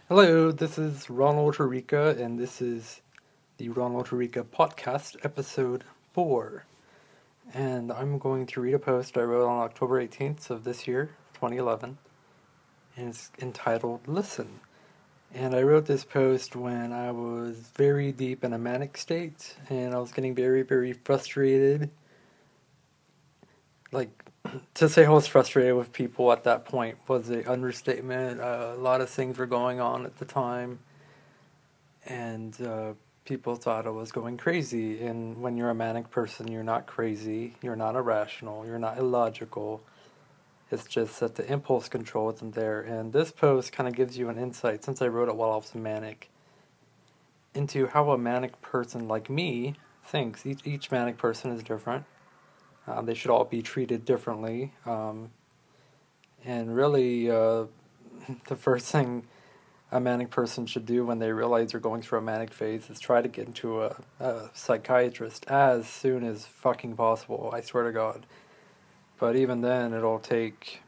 Hello, this is Ronald Tarica, and this is the Ronald Tarica podcast, episode 4. And I'm going to read a post I wrote on October 18th of this year, 2011, and it's entitled Listen. And I wrote this post when I was very deep in a manic state, and I was getting very, very frustrated. Like, to say I was frustrated with people at that point was an understatement. A lot of things were going on at the time, and people thought I was going crazy. And when you're a manic person, you're not crazy, you're not irrational, you're not illogical. It's just that the impulse control isn't there. And this post kind of gives you an insight, since I wrote it while I was manic, into how a manic person like me thinks. Each manic person is different. They should all be treated differently. And really, the first thing a manic person should do when they realize they're going through a manic phase is try to get into a psychiatrist as soon as fucking possible, I swear to God. But even then, it'll take,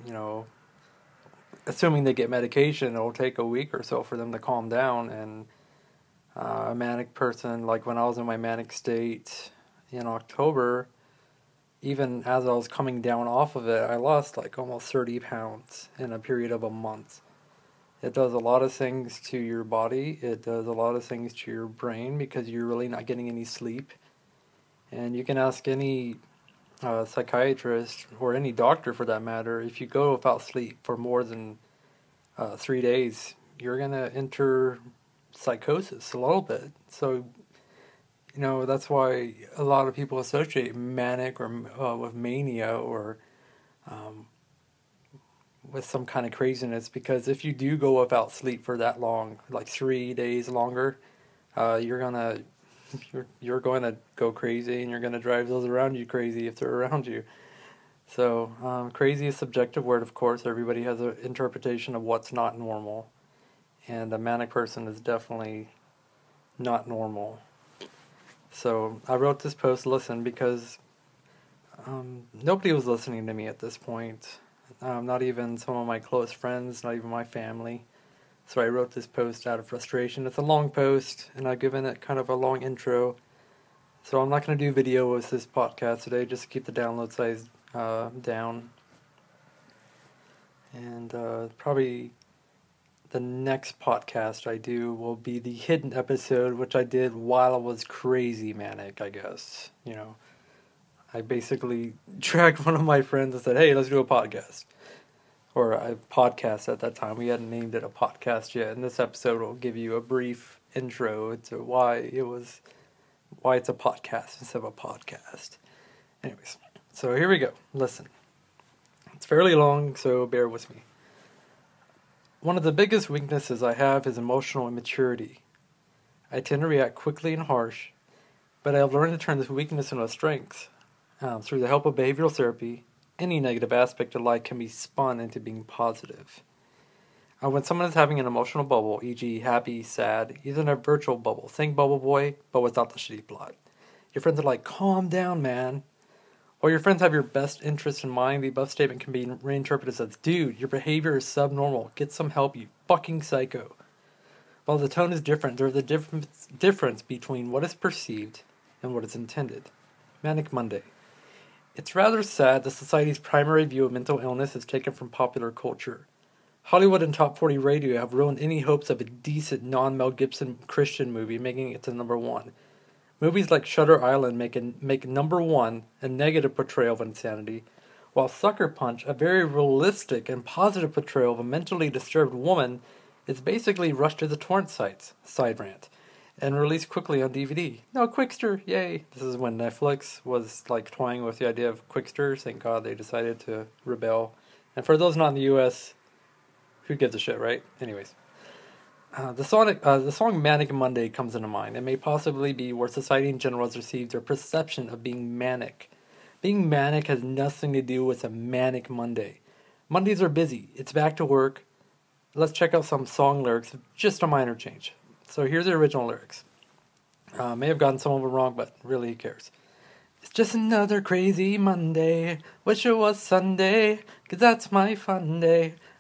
assuming they get medication, it'll take a week or so for them to calm down. And a manic person, like when I was in my manic state in October, even as I was coming down off of it, I lost like almost 30 pounds in a period of a month. It does a lot of things to your body. It does a lot of things to your brain because you're really not getting any sleep. And you can ask any psychiatrist or any doctor for that matter, if you go without sleep for more than 3 days, you're going to enter psychosis a little bit. So, that's why a lot of people associate manic or with mania or with some kind of craziness, because if you do go without sleep for that long, like 3 days longer, you're gonna go crazy, and you're gonna drive those around you crazy if they're around you. So crazy is a subjective word, of course. Everybody has an interpretation of what's not normal, and a manic person is definitely not normal. So I wrote this post, Listen, because nobody was listening to me at this point. Not even some of my close friends, not even my family. So I wrote this post out of frustration. It's a long post, and I've given it kind of a long intro. So I'm not going to do video with this podcast today, just to keep the download size down. And probably the next podcast I do will be the hidden episode, which I did while I was crazy manic, I guess. I basically dragged one of my friends and said, hey, let's do a podcast. Or a podcast at that time. We hadn't named it a podcast yet. And this episode will give you a brief intro to why it's a podcast instead of a podcast. Anyways, so here we go. Listen. It's fairly long, so bear with me. One of the biggest weaknesses I have is emotional immaturity. I tend to react quickly and harsh, but I have learned to turn this weakness into a strength. Through the help of behavioral therapy, any negative aspect of life can be spun into being positive. When someone is having an emotional bubble, e.g. happy, sad, he's in a virtual bubble. Think Bubble Boy, but without the shitty plot. Your friends are like, calm down, man. While your friends have your best interest in mind, the above statement can be reinterpreted as, dude, your behavior is subnormal. Get some help, you fucking psycho. While the tone is different, there is a difference between what is perceived and what is intended. Manic Monday. It's rather sad that society's primary view of mental illness is taken from popular culture. Hollywood and Top 40 radio have ruined any hopes of a decent non-Mel Gibson Christian movie making it to number 1. Movies like Shutter Island make number 1 a negative portrayal of insanity, while Sucker Punch, a very realistic and positive portrayal of a mentally disturbed woman, is basically rushed to the torrent sites, side rant, and released quickly on DVD. No, Quickster, yay! This is when Netflix was toying with the idea of Quickster. Thank God they decided to rebel. And for those not in the U.S., who gives a shit, right? Anyways. The song Manic Monday comes into mind. It may possibly be where society in general has received their perception of being manic. Being manic has nothing to do with a manic Monday. Mondays are busy. It's back to work. Let's check out some song lyrics, just a minor change. So here's the original lyrics. May have gotten some of them wrong, but really who cares? It's just another crazy Monday. Wish it was Sunday, 'cause that's my fun day.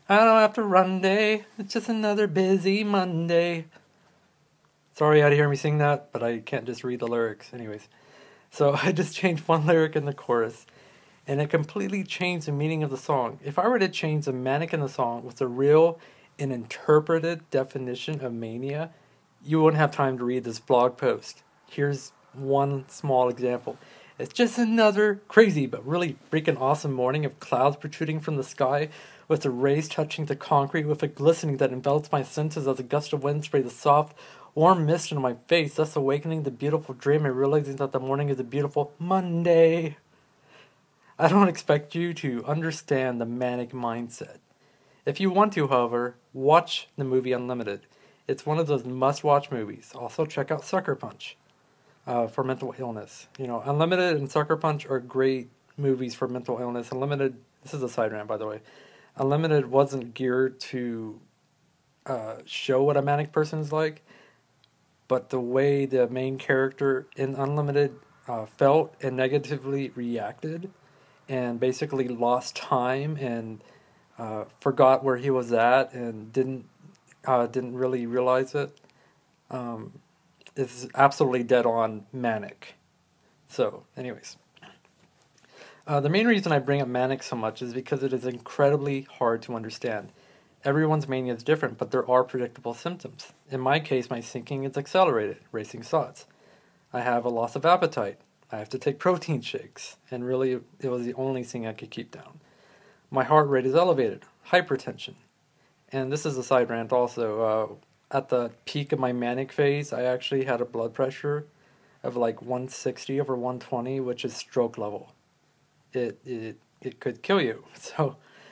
I don't have to run day. It's just another busy Monday. Sorry you had to hear me sing that, but I can't just read the lyrics. Anyways, so I just changed one lyric in the chorus, and it completely changed the meaning of the song. If I were to change the manic in the song with the real and interpreted definition of mania, you wouldn't have time to read this blog post. Here's one small example. It's just another crazy but really freaking awesome morning of clouds protruding from the sky, with the rays touching the concrete with a glistening that envelops my senses as a gust of wind spray the soft, warm mist into my face, thus awakening the beautiful dream and realizing that the morning is a beautiful Monday. I don't expect you to understand the manic mindset. If you want to, however, watch the movie Unlimited. It's one of those must-watch movies. Also, check out Sucker Punch for mental illness. Unlimited and Sucker Punch are great movies for mental illness. Unlimited, this is a side rant, by the way. Unlimited wasn't geared to show what a manic person is like, but the way the main character in Unlimited felt and negatively reacted, and basically lost time and forgot where he was at and didn't really realize it. It's absolutely dead on manic. So, anyways. The main reason I bring up manic so much is because it is incredibly hard to understand. Everyone's mania is different, but there are predictable symptoms. In my case, my thinking is accelerated, racing thoughts. I have a loss of appetite. I have to take protein shakes, and really it was the only thing I could keep down. My heart rate is elevated, hypertension. And this is a side rant also. At the peak of my manic phase, I actually had a blood pressure of like 160 over 120, which is stroke level. It could kill you. So,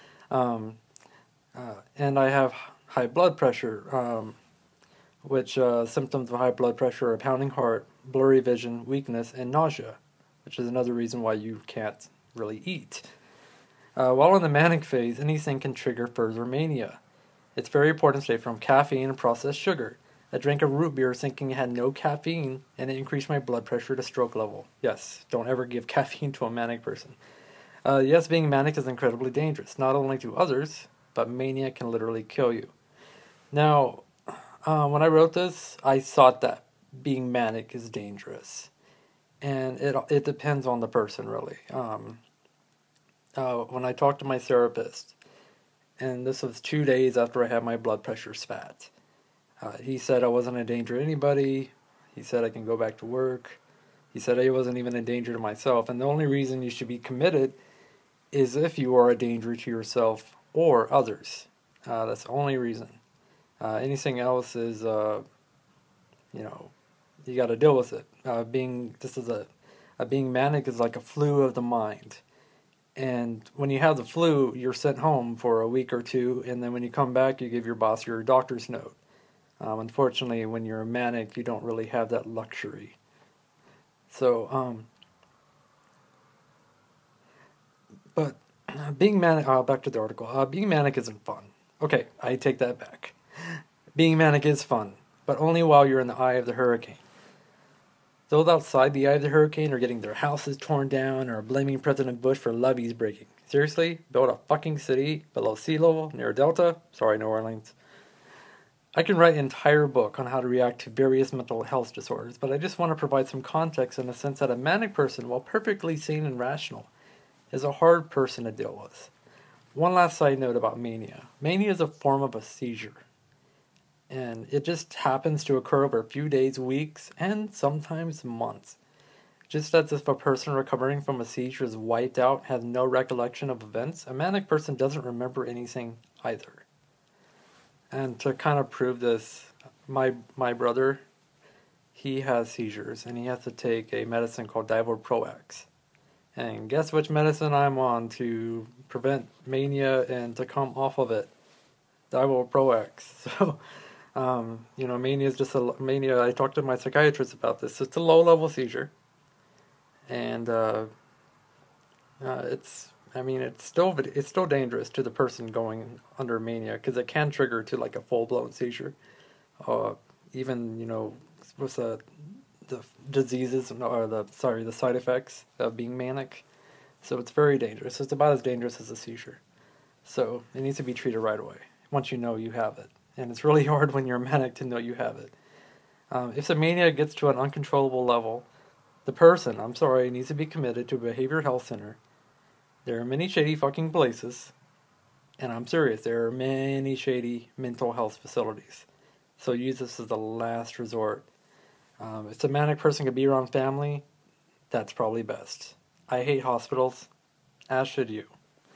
and I have high blood pressure, which symptoms of high blood pressure are pounding heart, blurry vision, weakness, and nausea, which is another reason why you can't really eat. While in the manic phase, anything can trigger further mania. It's very important to stay from caffeine and processed sugar. I drank a root beer thinking it had no caffeine, and it increased my blood pressure to stroke level. Yes, don't ever give caffeine to a manic person. Yes, being manic is incredibly dangerous, not only to others, but mania can literally kill you. Now, when I wrote this, I thought that being manic is dangerous. And it depends on the person, really. When I talked to my therapist, and this was 2 days after I had my blood pressure spat, he said I wasn't a danger to anybody. He said I can go back to work. He said I wasn't even a danger to myself. And the only reason you should be committed is if you are a danger to yourself or others. That's the only reason. Anything else is, you got to deal with it. Being manic is like a flu of the mind. And when you have the flu, you're sent home for a week or two, and then when you come back, you give your boss your doctor's note. Unfortunately, when you're manic, you don't really have that luxury. So, but being manic, back to the article, being manic isn't fun. Okay, I take that back. Being manic is fun, but only while you're in the eye of the hurricane. Those outside the eye of the hurricane are getting their houses torn down or blaming President Bush for levees breaking. Seriously? Build a fucking city below sea level near a delta? Sorry, New Orleans. I can write an entire book on how to react to various mental health disorders, but I just want to provide some context in the sense that a manic person, while perfectly sane and rational, is a hard person to deal with. One last side note about mania. Mania is a form of a seizure. And it just happens to occur over a few days, weeks, and sometimes months. Just as if a person recovering from a seizure is wiped out, has no recollection of events, a manic person doesn't remember anything either. And to kind of prove this, my brother, he has seizures, and he has to take a medicine called Divalproex. And guess which medicine I'm on to prevent mania and to come off of it? Divalproex. So, mania is just mania. I talked to my psychiatrist about this. It's a low-level seizure, and it's still dangerous to the person going under mania because it can trigger to like a full-blown seizure. Even with the diseases or the side effects of being manic. So it's very dangerous. It's about as dangerous as a seizure. So it needs to be treated right away once you know you have it. And it's really hard when you're manic to know you have it. If the mania gets to an uncontrollable level, the person, needs to be committed to a behavioral health center. There are many shady fucking places, and I'm serious, there are many shady mental health facilities. So use this as the last resort. If the manic person can be around family, that's probably best. I hate hospitals, as should you.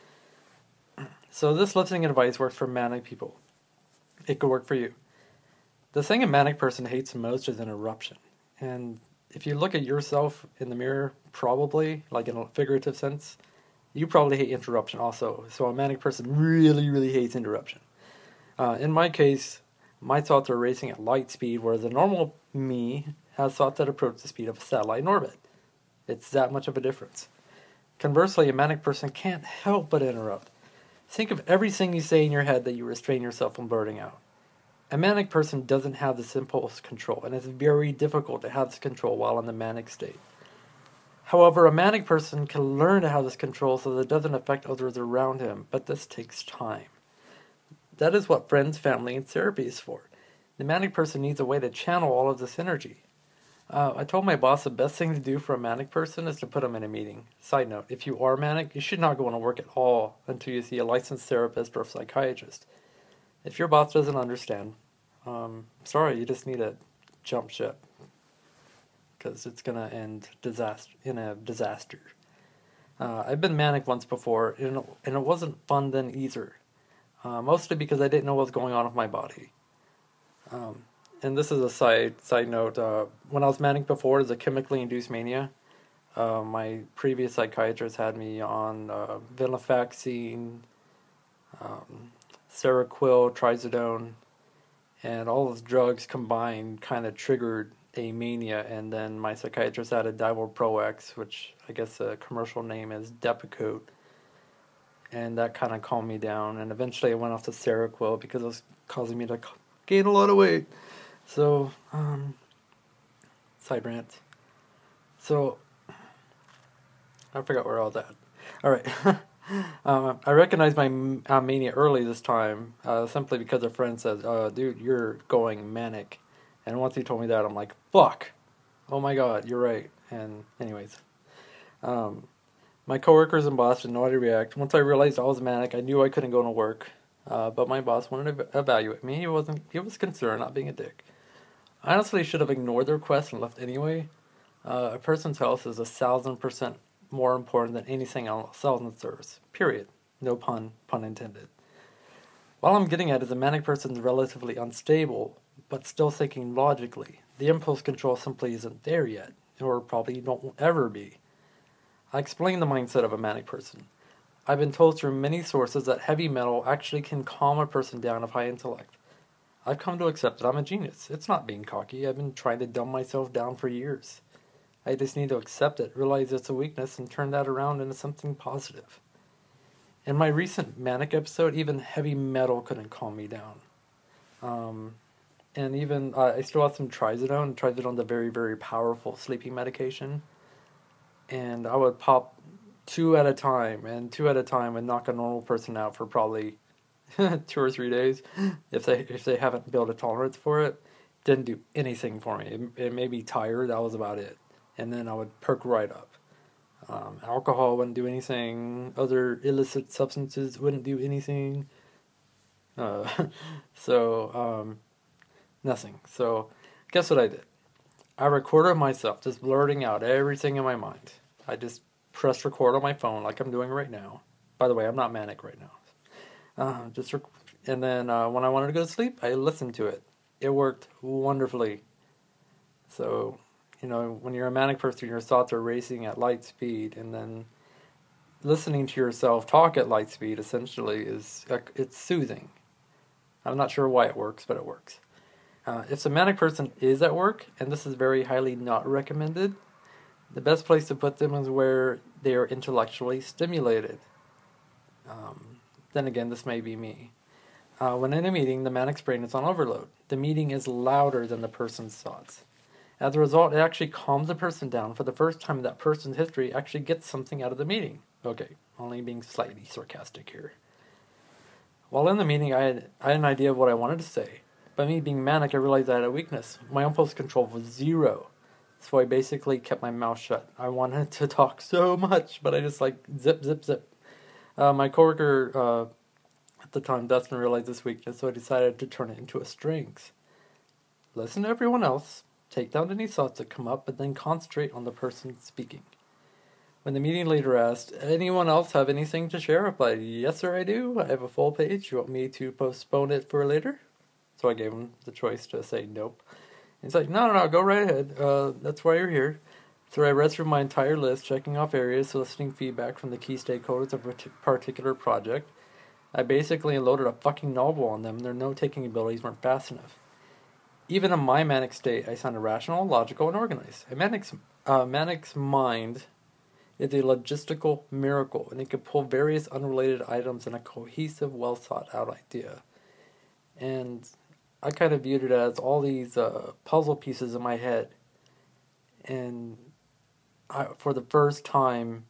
So this listening advice works for manic people. It could work for you. The thing a manic person hates most is interruption. And if you look at yourself in the mirror, probably, like in a figurative sense, you probably hate interruption also. So a manic person really, really hates interruption. In my case, my thoughts are racing at light speed, whereas the normal me has thoughts that approach the speed of a satellite in orbit. It's that much of a difference. Conversely, a manic person can't help but interrupt. Think of everything you say in your head that you restrain yourself from blurting out. A manic person doesn't have this impulse control, and it's very difficult to have this control while in the manic state. However, a manic person can learn to have this control so that it doesn't affect others around him, but this takes time. That is what friends, family, and therapy is for. The manic person needs a way to channel all of this energy. I told my boss the best thing to do for a manic person is to put them in a meeting. Side note, if you are manic, you should not go into work at all until you see a licensed therapist or a psychiatrist. If your boss doesn't understand, you just need to jump ship. Because it's going to end in a disaster. I've been manic once before, and it wasn't fun then either. Mostly because I didn't know what was going on with my body. And this is a side note. When I was manic before, as a chemically induced mania, my previous psychiatrist had me on venlafaxine, Seroquel, trazodone, and all those drugs combined kind of triggered a mania. And then my psychiatrist added Divalproex, which I guess the commercial name is Depakote, and that kind of calmed me down. And eventually I went off to Seroquel because it was causing me to gain a lot of weight. So, side rant. So, I forgot where I was at. Alright. I recognized my mania early this time, simply because a friend said, dude, you're going manic. And once he told me that, I'm like, fuck! Oh my god, you're right. And anyways. My coworkers and boss didn't know how to react. Once I realized I was manic, I knew I couldn't go to work. But my boss wanted to evaluate me. He was concerned, not being a dick. I honestly should have ignored the request and left anyway. A person's health is 1,000% more important than anything else on service. Period. No pun intended. What I'm getting at is a manic person is relatively unstable, but still thinking logically. The impulse control simply isn't there yet, or probably won't ever be. I explain the mindset of a manic person. I've been told through many sources that heavy metal actually can calm a person down of high intellect. I've come to accept that I'm a genius. It's not being cocky. I've been trying to dumb myself down for years. I just need to accept it, realize it's a weakness, and turn that around into something positive. In my recent manic episode, even heavy metal couldn't calm me down. And even, I still have some trazodone. Trazodone's a very, very powerful sleeping medication. And I would pop 2 at a time, and 2 at a time would knock a normal person out for probably 2 or 3 days, if they haven't built a tolerance for it. Didn't do anything for me. It made me tired. That was about it. And then I would perk right up. Alcohol wouldn't do anything. Other illicit substances wouldn't do anything. Nothing. So, guess what I did? I recorded myself just blurting out everything in my mind. I just pressed record on my phone like I'm doing right now. By the way, I'm not manic right now. And then when I wanted to go to sleep, I listened to it. It worked wonderfully. So, when you're a manic person, your thoughts are racing at light speed, and then listening to yourself talk at light speed essentially it's soothing. I'm not sure why it works, but it works. If the manic person is at work, and this is very highly not recommended, the best place to put them is where they are intellectually stimulated. Then again, this may be me. When in a meeting, the manic's brain is on overload. The meeting is louder than the person's thoughts. As a result, it actually calms the person down. For the first time in that person's history, actually gets something out of the meeting. Okay, only being slightly sarcastic here. While in the meeting, I had an idea of what I wanted to say. By me being manic, I realized I had a weakness. My impulse control was 0. So I basically kept my mouth shut. I wanted to talk so much, but I just like zip, zip, zip. My coworker at the time, Dustin, realized this weakness, so I decided to turn it into a strength. Listen to everyone else, take down any thoughts that come up, but then concentrate on the person speaking. When the meeting leader asked, anyone else have anything to share? I replied, yes sir I do. I have a full page. You want me to postpone it for later? So I gave him the choice to say nope. He's like, no, go right ahead. That's why you're here. So I read through my entire list, checking off areas, soliciting feedback from the key stakeholders of a particular project. I basically loaded a fucking novel on them. Their note-taking abilities weren't fast enough. Even in my manic state, I sounded rational, logical, and organized. A manic's mind is a logistical miracle, and it can pull various unrelated items in a cohesive, well-thought-out idea. And I kind of viewed it as all these puzzle pieces in my head. And for the first time,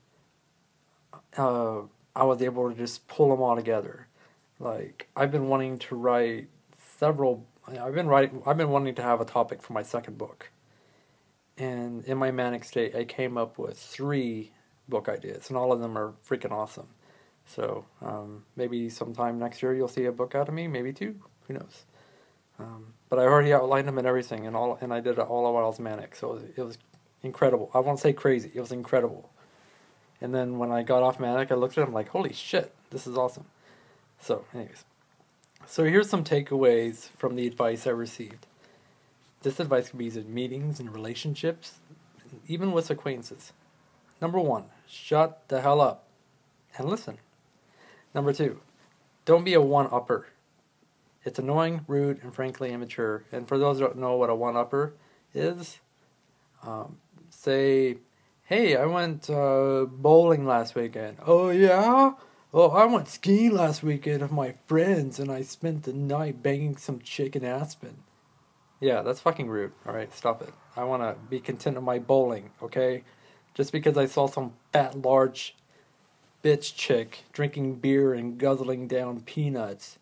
I was able to just pull them all together. Like, I've been wanting to write I've been wanting to have a topic for my second book. And in my manic state, I came up with 3 book ideas, and all of them are freaking awesome. So, maybe sometime next year you'll see a book out of me, maybe 2, who knows. But I already outlined them and everything, and I did it all while I was manic, so it was incredible. I won't say crazy, it was incredible. And then when I got off manic, I looked at it, I'm like, holy shit, this is awesome. So, anyways. So here's some takeaways from the advice I received. This advice can be used in meetings and relationships, even with acquaintances. Number 1, shut the hell up and listen. Number 2, don't be a one-upper. It's annoying, rude, and frankly immature. And for those who don't know what a one-upper is, say, hey, I went bowling last weekend. Oh, yeah? Oh, I went skiing last weekend with my friends, and I spent the night banging some chick in Aspen. Yeah, that's fucking rude. Alright, stop it. I want to be content with my bowling, okay? Just because I saw some fat, large bitch chick drinking beer and guzzling down peanuts.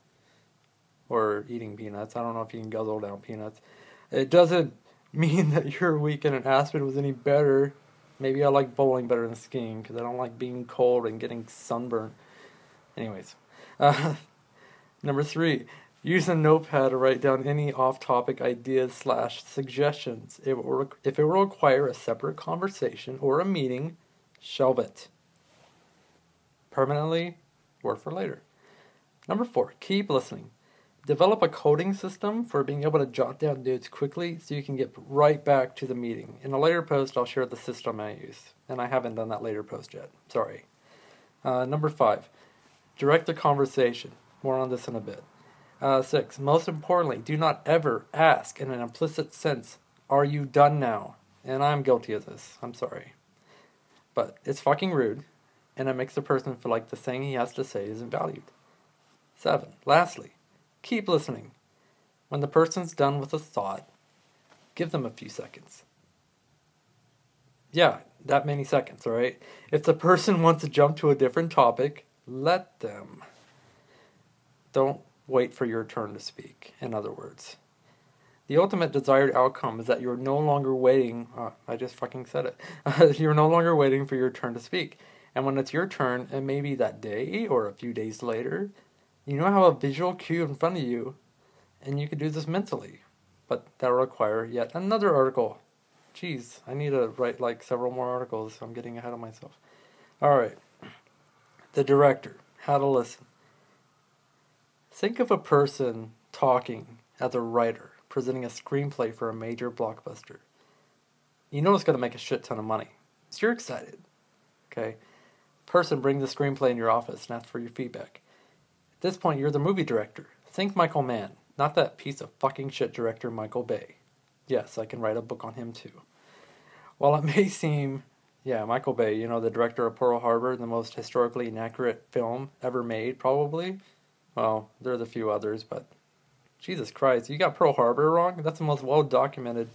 Or eating peanuts. I don't know if you can guzzle down peanuts. It doesn't mean that your weekend in Aspen was any better. Maybe I like bowling better than skiing because I don't like being cold and getting sunburned. Anyways. Number 3. Use a notepad to write down any off-topic ideas/suggestions. If it will require a separate conversation or a meeting, shelve it. Permanently, work for later. Number 4. Keep listening. Develop a coding system for being able to jot down notes quickly so you can get right back to the meeting. In a later post, I'll share the system I use. And I haven't done that later post yet. Sorry. Number 5. Direct the conversation. More on this in a bit. 6. Most importantly, do not ever ask in an implicit sense, are you done now? And I'm guilty of this. I'm sorry. But it's fucking rude, and it makes the person feel like the thing he has to say isn't valued. 7. Lastly, keep listening. When the person's done with a thought, give them a few seconds. Yeah, that many seconds, alright? If the person wants to jump to a different topic, let them. Don't wait for your turn to speak, in other words. The ultimate desired outcome is that you're no longer waiting. I just fucking said it. You're no longer waiting for your turn to speak. And when it's your turn, and maybe that day or a few days later, you now have a visual cue in front of you, and you can do this mentally. But that'll require yet another article. Jeez, I need to write like several more articles, so I'm getting ahead of myself. Alright. The director. How to listen. Think of a person talking as a writer, presenting a screenplay for a major blockbuster. You know it's going to make a shit ton of money. So you're excited. Okay? Person brings the screenplay in your office and asks for your feedback. At this point, you're the movie director. Think Michael Mann, not that piece of fucking shit director Michael Bay. Yes, I can write a book on him too. While it may seem... Yeah, Michael Bay, you know, the director of Pearl Harbor, the most historically inaccurate film ever made, probably. Well, there's a few others, but Jesus Christ, you got Pearl Harbor wrong? That's the most well-documented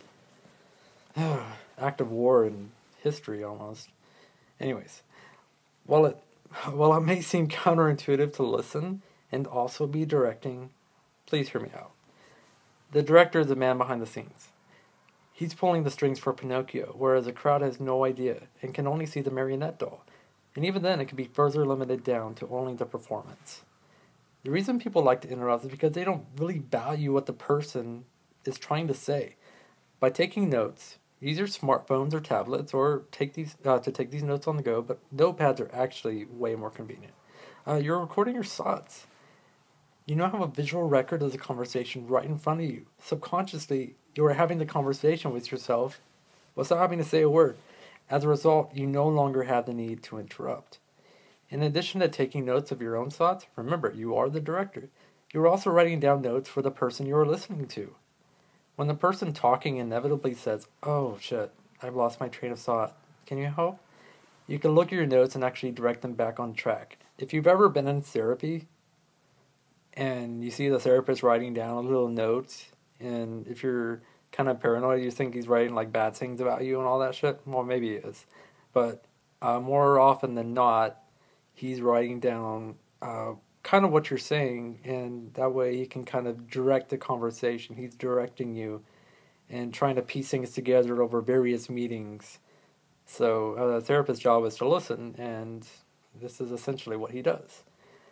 act of war in history, almost. Anyways, while it may seem counterintuitive to listen, and also be directing, please hear me out. The director is the man behind the scenes. He's pulling the strings for Pinocchio, whereas the crowd has no idea and can only see the marionette doll. And even then, it can be further limited down to only the performance. The reason people like to interrupt is because they don't really value what the person is trying to say. By taking notes, use your smartphones or tablets, or take these notes on the go. But notepads are actually way more convenient. You're recording your thoughts. You now have a visual record of the conversation right in front of you. Subconsciously, you are having the conversation with yourself without having to say a word. As a result, you no longer have the need to interrupt. In addition to taking notes of your own thoughts, remember, you are the director. You are also writing down notes for the person you are listening to. When the person talking inevitably says, "Oh shit, I've lost my train of thought. Can you help?" You can look at your notes and actually direct them back on track. If you've ever been in therapy and you see the therapist writing down little notes, and if you're kind of paranoid, you think he's writing like bad things about you and all that shit, well, maybe he is. But more often than not, he's writing down kind of what you're saying, and that way he can kind of direct the conversation. He's directing you and trying to piece things together over various meetings. So the therapist's job is to listen, and this is essentially what he does.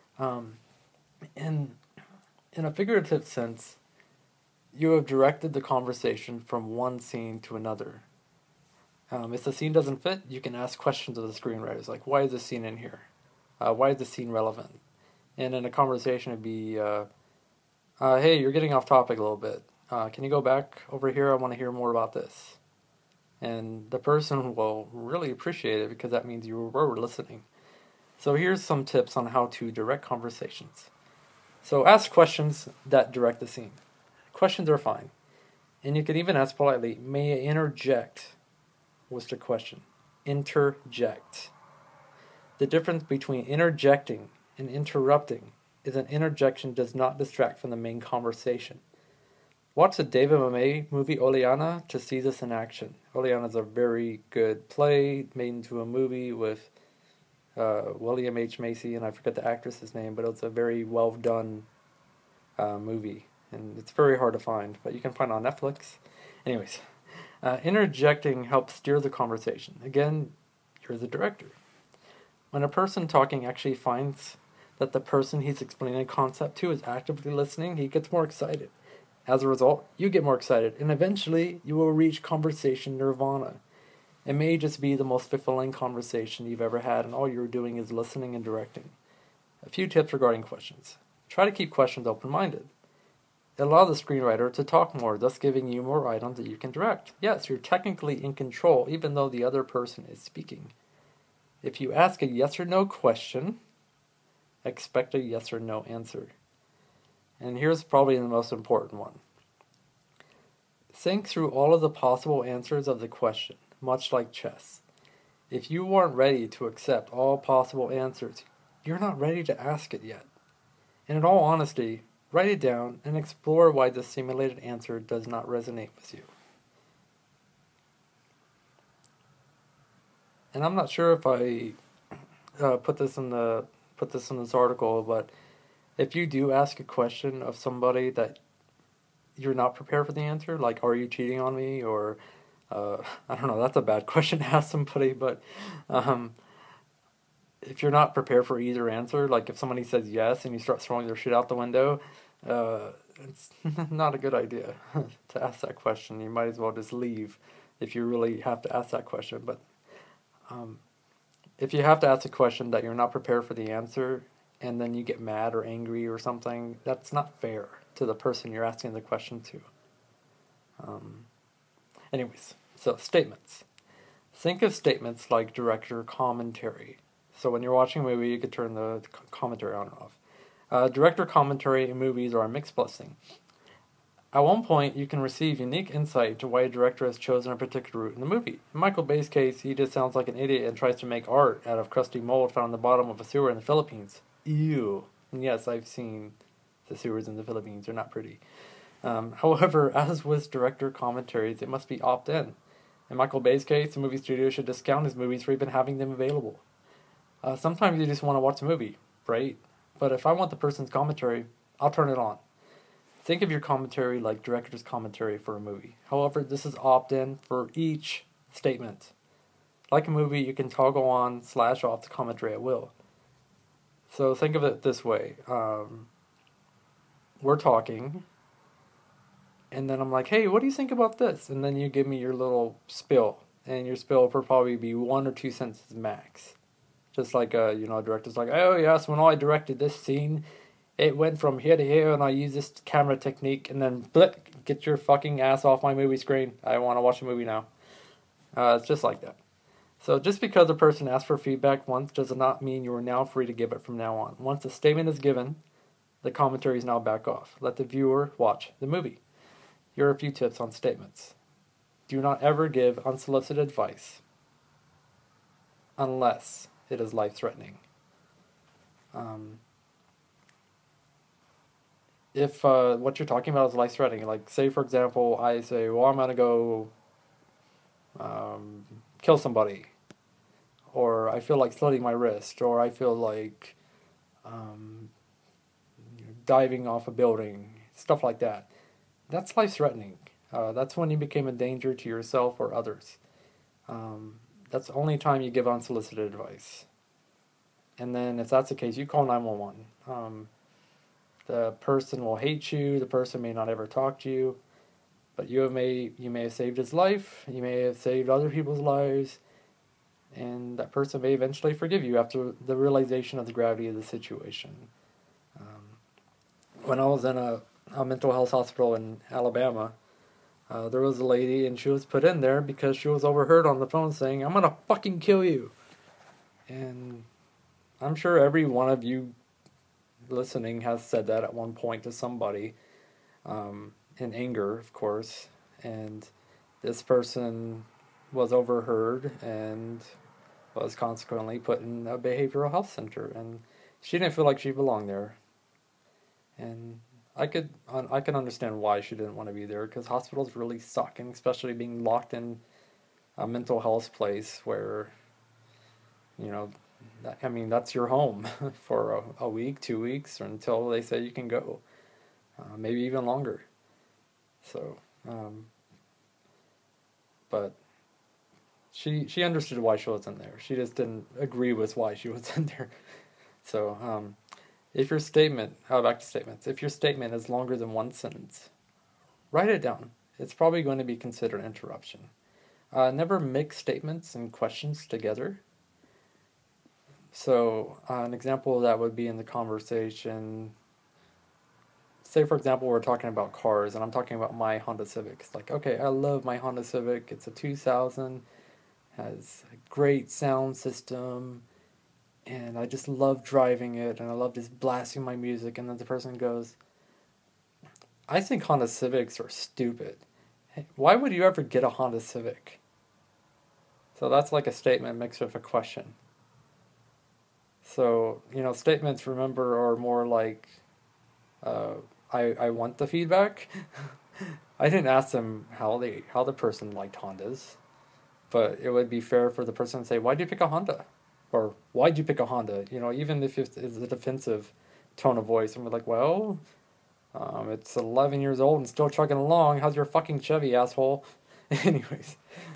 In a figurative sense, you have directed the conversation from one scene to another. If the scene doesn't fit, you can ask questions of the screenwriters, like, why is this scene in here? Why is this scene relevant? And in a conversation, it'd be, hey, you're getting off topic a little bit. Can you go back over here? I want to hear more about this. And the person will really appreciate it because that means you were listening. So here's some tips on how to direct conversations. So ask questions that direct the scene. Questions are fine. And you can even ask politely, may I interject? What's the question? Interject. The difference between interjecting and interrupting is an interjection does not distract from the main conversation. Watch the David Mamet movie Oleana to see this in action. Oleana is a very good play made into a movie with William H. Macy, and I forget the actress's name, but it's a very well done movie. And it's very hard to find, but you can find it on Netflix. Anyways, interjecting helps steer the conversation. Again, you're the director. When a person talking actually finds that the person he's explaining a concept to is actively listening, he gets more excited. As a result, you get more excited, and eventually you will reach conversation nirvana. It may just be the most fulfilling conversation you've ever had, and all you're doing is listening and directing. A few tips regarding questions. Try to keep questions open-minded. Allow the screenwriter to talk more, thus giving you more items that you can direct. Yes, you're technically in control, even though the other person is speaking. If you ask a yes or no question, expect a yes or no answer. And here's probably the most important one. Think through all of the possible answers of the question, much like chess. If you aren't ready to accept all possible answers, you're not ready to ask it yet. And in all honesty, write it down and explore why the simulated answer does not resonate with you. And I'm not sure if I put this in this article, but if you do ask a question of somebody that you're not prepared for the answer, like, are you cheating on me? Or, I don't know, that's a bad question to ask somebody, but if you're not prepared for either answer, like if somebody says yes and you start throwing their shit out the window, it's not a good idea to ask that question. You might as well just leave if you really have to ask that question. But if you have to ask a question that you're not prepared for the answer, and then you get mad or angry or something, that's not fair to the person you're asking the question to. Anyways, so statements. Think of statements like director commentary. So when you're watching a movie, you could turn the commentary on and off. Director commentary in movies are a mixed blessing. At one point, you can receive unique insight to why a director has chosen a particular route in the movie. In Michael Bay's case, he just sounds like an idiot and tries to make art out of crusty mold found in the bottom of a sewer in the Philippines. Ew. And yes, I've seen the sewers in the Philippines. They're not pretty. However, as with director commentaries, it must be opt-in. In Michael Bay's case, the movie studio should discount his movies for even having them available. Sometimes you just want to watch a movie, right? But if I want the person's commentary, I'll turn it on. Think of your commentary like director's commentary for a movie. However, this is opt-in for each statement. Like a movie, you can toggle on / off the commentary at will. So think of it this way. We're talking, and then I'm like, hey, what do you think about this? And then you give me your little spill. And your spill will probably be 1 or 2 sentences max. Just like, a director's like, oh, yes, when I directed this scene, it went from here to here, and I used this camera technique, and then, blip, get your fucking ass off my movie screen. I want to watch a movie now. It's just like that. So just because a person asks for feedback once does not mean you are now free to give it from now on. Once a statement is given, the commentary is now back off. Let the viewer watch the movie. Here are a few tips on statements. Do not ever give unsolicited advice unless it is life-threatening. If what you're talking about is life-threatening, like say for example, I say, well, I'm going to go kill somebody, or I feel like slitting my wrist, or I feel like diving off a building, stuff like that. That's life-threatening. That's when you became a danger to yourself or others. That's the only time you give unsolicited advice. And then if that's the case, you call 911. The person will hate you, the person may not ever talk to you, but you may have saved his life, you may have saved other people's lives, and that person may eventually forgive you after the realization of the gravity of the situation. When I was in a mental health hospital in Alabama, there was a lady, and she was put in there because she was overheard on the phone saying, I'm gonna fucking kill you. And I'm sure every one of you listening has said that at one point to somebody, in anger, of course. And this person was overheard and was consequently put in a behavioral health center, and she didn't feel like she belonged there. And I can understand why she didn't want to be there, because hospitals really suck, and especially being locked in a mental health place where, that's your home for a week, 2 weeks, or until they say you can go, maybe even longer. So, but she understood why she was in there. She just didn't agree with why she was in there. So, if your statement, back to statements, if your statement is longer than one sentence, write it down. It's probably going to be considered interruption. Never mix statements and questions together. So, an example of that would be in the conversation. Say, for example, we're talking about cars, and I'm talking about my Honda Civic. It's like, okay, I love my Honda Civic. It's a 2000, has a great sound system, and I just love driving it, and I love just blasting my music. And then the person goes, I think Honda Civics are stupid. Hey, why would you ever get a Honda Civic? So that's like a statement mixed with a question. So, statements, remember, are more like, I want the feedback. I didn't ask them how the person liked Hondas, but it would be fair for the person to say, why'd you pick a Honda? Or why'd you pick a Honda? Even if it's a defensive tone of voice, and we're like, well, it's 11 years old and still chugging along. How's your fucking Chevy, asshole? Anyways,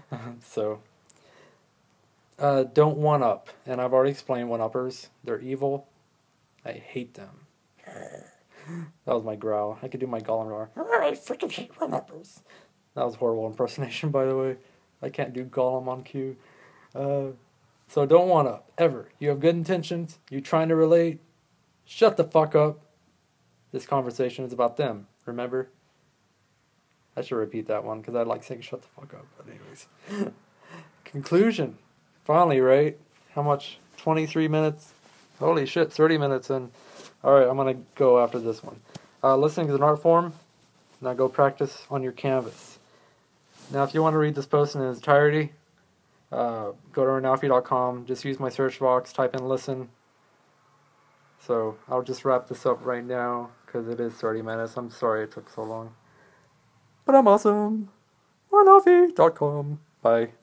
don't one-up. And I've already explained one-uppers. They're evil. I hate them. That was my growl. I could do my Gollum roar. I freaking hate one-uppers. That was a horrible impersonation, by the way. I can't do Gollum on cue. So don't one-up, ever. You have good intentions. You're trying to relate. Shut the fuck up. This conversation is about them. Remember? I should repeat that one, because I'd like saying shut the fuck up. But anyways. Conclusion. Finally, right? How much? 23 minutes? Holy shit, 30 minutes in. Alright, I'm going to go after this one. Listening is an art form. Now go practice on your canvas. Now, if you want to read this post in its entirety, go to Ranalfi.com. Just use my search box, type in listen. So I'll just wrap this up right now, because it is 30 minutes. I'm sorry it took so long. But I'm awesome. Ranalfi.com. Bye.